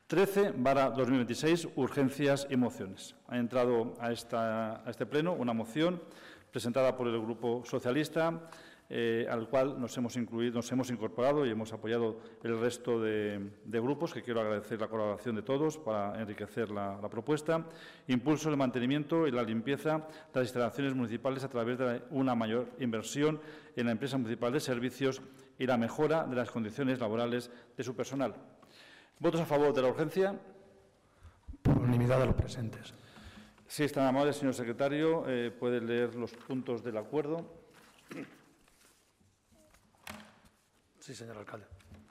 13/2026, urgencias y mociones. Ha entrado a este pleno una moción presentada por el Grupo Socialista, al cual nos hemos incorporado y hemos apoyado el resto de grupos, que quiero agradecer la colaboración de todos para enriquecer la propuesta. Impulso el mantenimiento y la limpieza de las instalaciones municipales a través de una mayor inversión en la empresa municipal de servicios y la mejora de las condiciones laborales de su personal. ¿Votos a favor de la urgencia? Por unanimidad de los presentes. Si es tan amable, señor secretario, puede leer los puntos del acuerdo. Sí, señor alcalde.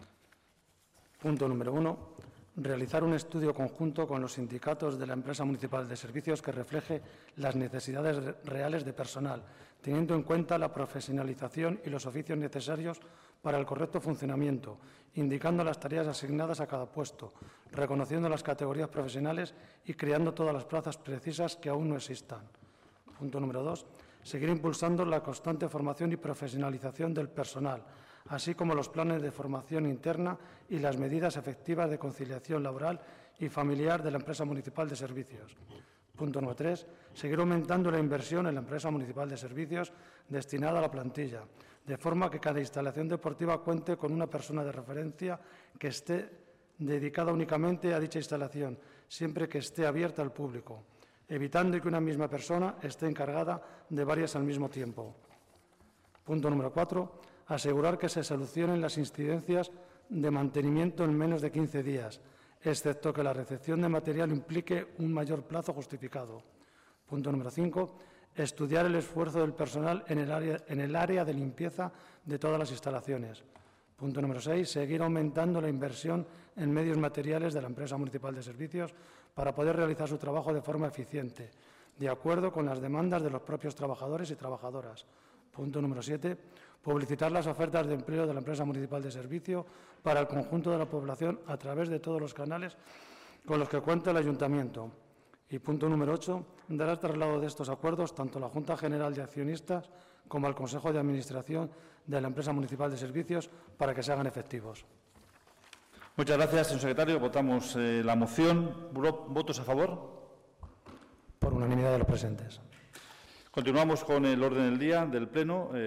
Punto número 1. Realizar un estudio conjunto con los sindicatos de la empresa municipal de servicios que refleje las necesidades reales de personal, teniendo en cuenta la profesionalización y los oficios necesarios para el correcto funcionamiento, indicando las tareas asignadas a cada puesto, reconociendo las categorías profesionales y creando todas las plazas precisas que aún no existan. Punto número 2. Seguir impulsando la constante formación y profesionalización del personal, así como los planes de formación interna y las medidas efectivas de conciliación laboral y familiar de la empresa municipal de servicios. Punto número 3. Seguir aumentando la inversión en la empresa municipal de servicios destinada a la plantilla, de forma que cada instalación deportiva cuente con una persona de referencia que esté dedicada únicamente a dicha instalación, siempre que esté abierta al público, evitando que una misma persona esté encargada de varias al mismo tiempo. Punto número 4. Asegurar que se solucionen las incidencias de mantenimiento en menos de 15 días, excepto que la recepción de material implique un mayor plazo justificado. Punto número 5. Estudiar el esfuerzo del personal en el área de limpieza de todas las instalaciones. Punto número 6. Seguir aumentando la inversión en medios materiales de la empresa municipal de servicios para poder realizar su trabajo de forma eficiente, de acuerdo con las demandas de los propios trabajadores y trabajadoras. Punto número 7. Publicitar las ofertas de empleo de la empresa municipal de servicio para el conjunto de la población a través de todos los canales con los que cuenta el ayuntamiento. Y punto número 8. Dar el traslado de estos acuerdos tanto a la Junta General de Accionistas como al Consejo de Administración de la empresa municipal de servicios para que se hagan efectivos. Muchas gracias, señor secretario. Votamos la moción. ¿Votos a favor? Por unanimidad de los presentes. Continuamos con el orden del día del Pleno.